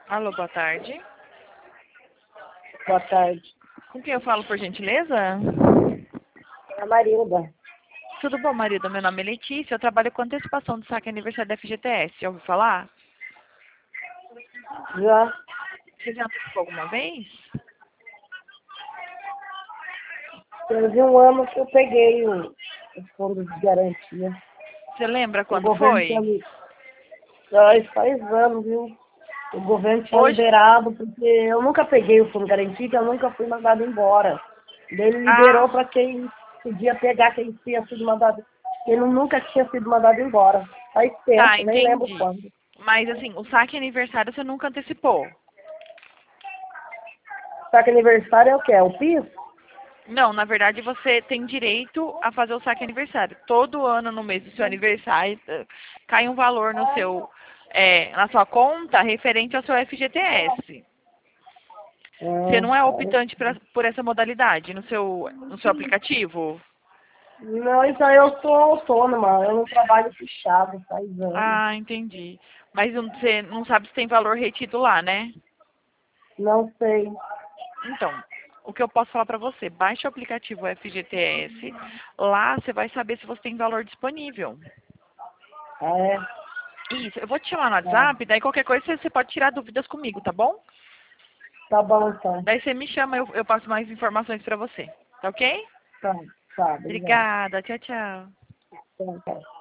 Alô, boa tarde. Boa tarde. Com quem eu falo, por gentileza? É a Marilda. Tudo bom, marido? Meu nome é Letícia. Eu trabalho com antecipação do saque aniversário da FGTS. Já ouviu falar? Já Você já antecipou alguma vez? teve um ano que eu peguei o fundo de garantia. Você lembra O quando governo tinha foi? faz anos, viu? O governo tinha Hoje? liberado, porque eu nunca peguei o fundo de garantia, que eu nunca fui mandado embora. Daí ele liberou Ah, para quem podia pegar, quem tinha sido mandado. Ele nunca tinha sido mandado embora. Faz tá, tempo, nem lembro entendi. quando. Mas assim, o saque aniversário você nunca antecipou? Só que aniversário é o quê? É o PIS? Não, na verdade você tem direito a fazer o saque aniversário. Todo ano no mês do seu aniversário cai um valor no seu, na sua conta referente ao seu FGTS. Você não é optante por essa modalidade no seu aplicativo? Não, então eu sou autônoma, eu não trabalho puxado faz anos. Ah, entendi. Mas você não sabe se tem valor retido lá, né? Não sei. Então, o que eu posso falar para você? Baixe o aplicativo FGTS. Lá você vai saber se você tem valor disponível. Ah, é? Isso, eu vou te chamar no Tá. WhatsApp, daí qualquer coisa você pode tirar dúvidas comigo, tá bom? Tá bom, então. Daí você me chama, eu passo mais informações para você. Tá ok? Tá, tá, obrigado. Obrigada, tchau, tchau. Tá, tá.